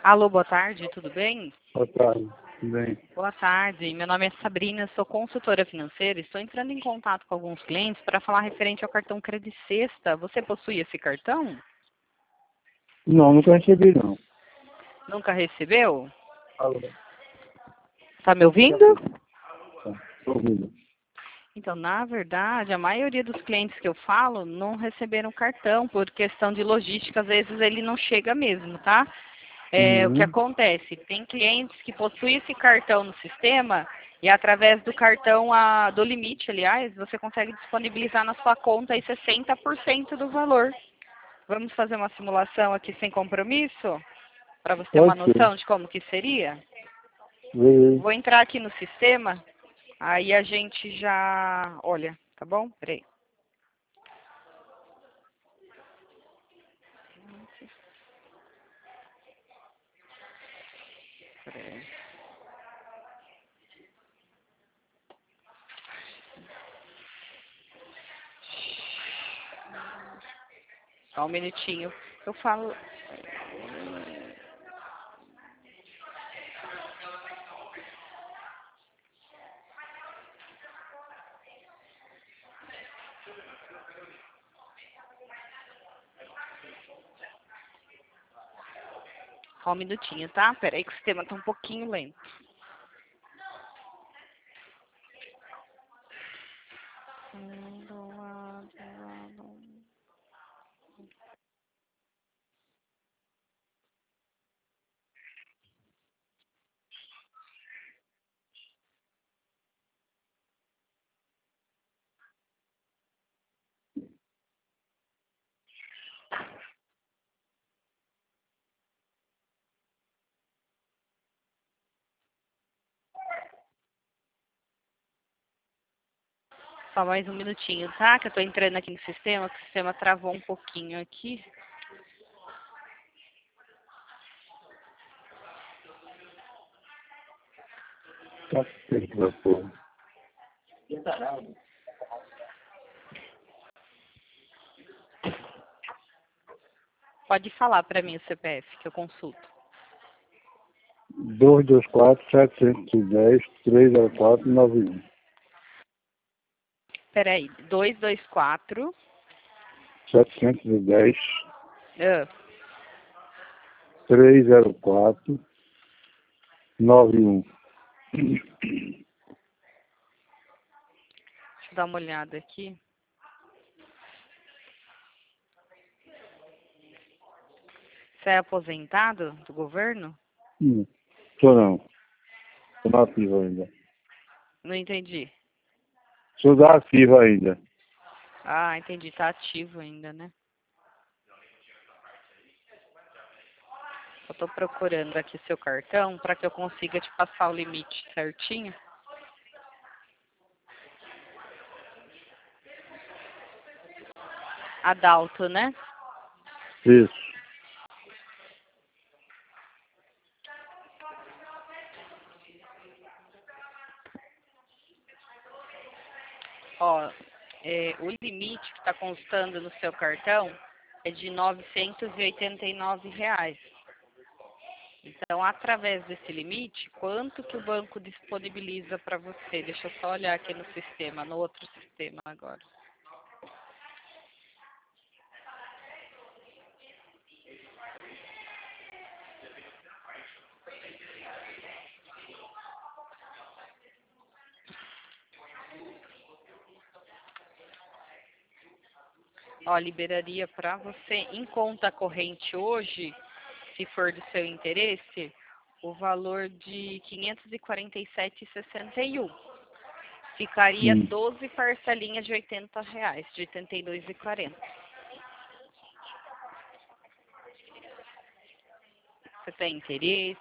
Alô, boa tarde, tudo bem? Boa tarde, tudo bem? Boa tarde, meu nome é Sabrina, sou consultora financeira. Estou entrando em contato com alguns clientes para falar referente ao cartão Credit Sexta. Você possui esse cartão? Não, nunca recebi não. Nunca recebeu? Alô, Está me ouvindo? tá, tô ouvindo. Então, na verdade, a maioria dos clientes que eu falo não receberam cartão por questão de logística. Às vezes ele não chega mesmo, tá? O que Uhum. acontece? Tem clientes que possuem esse cartão no sistema e através do cartão, do limite, aliás, você consegue disponibilizar na sua conta aí 60% do valor. Vamos fazer uma simulação aqui sem compromisso? Para você ter uma Pode ser. noção de como que seria? Beleza. Vou entrar aqui no sistema, aí a gente já olha, tá bom? Peraí. Peraí. Só um minutinho. Eu falo. Só um minutinho, tá? Peraí que o sistema tá um pouquinho lento. Só mais um minutinho, tá? Que eu tô entrando aqui no sistema, que o sistema travou um pouquinho aqui. Tá certo, pô. Pode falar pra mim o CPF, que eu consulto. 224-710-30491. Peraí, 224. 710-30491. Ah, deixa eu dar uma olhada aqui. Você é aposentado do governo? Sou não. Sou da ativa ainda. Não entendi. Sou da ativa ainda. Ah, entendi. Tá ativo ainda, né? Eu tô procurando aqui seu cartão para que eu consiga te passar o limite certinho. Adalto, né? Isso. Ó, o limite que está constando no seu cartão é de R$ 989. Então, através desse limite, quanto que o banco disponibiliza para você? Deixa eu só olhar aqui no sistema, no outro sistema agora. Ó, liberaria para você em conta corrente hoje, se for do seu interesse, o valor de R$ 547,61. Ficaria 12 parcelinhas de R$ 80, de R$ 82,40. Você tem interesse?